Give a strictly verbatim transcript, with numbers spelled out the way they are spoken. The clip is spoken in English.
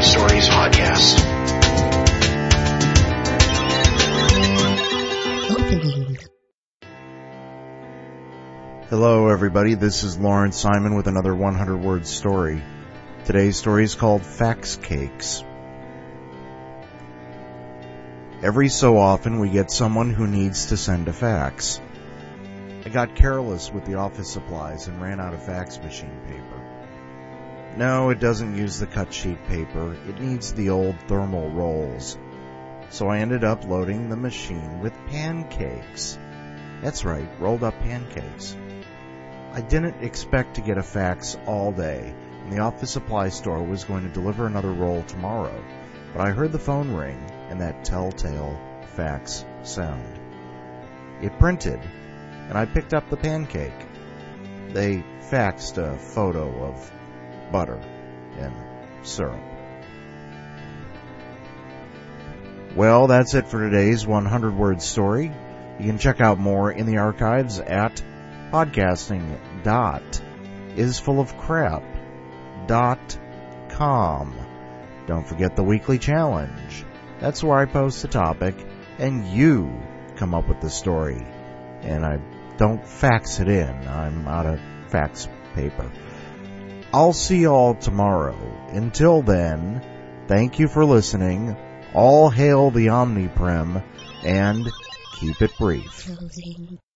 Stories podcast. Hello everybody, this is Lawrence Simon with another one hundred word story. Today's story is called Fax Cakes. Every so often we get someone who needs to send a fax. I got careless with the office supplies and ran out of fax machine paper. No, it doesn't use the cut sheet paper, it needs the old thermal rolls. So I ended up loading the machine with pancakes. That's right, rolled up pancakes. I didn't expect to get a fax all day, and the office supply store was going to deliver another roll tomorrow, but I heard the phone ring and that telltale fax sound. It printed, and I picked up the pancake. They faxed a photo of butter and syrup. Well, that's it for today's one hundred word story. You can check out more in the archives at podcasting dot is full of crap dot com. Don't forget the weekly challenge. That's where I post the topic and you come up with the story. And I don't fax it in. I'm out of fax paper. I'll see you all tomorrow. Until then, thank you for listening. All hail the Omniprim and keep it brief.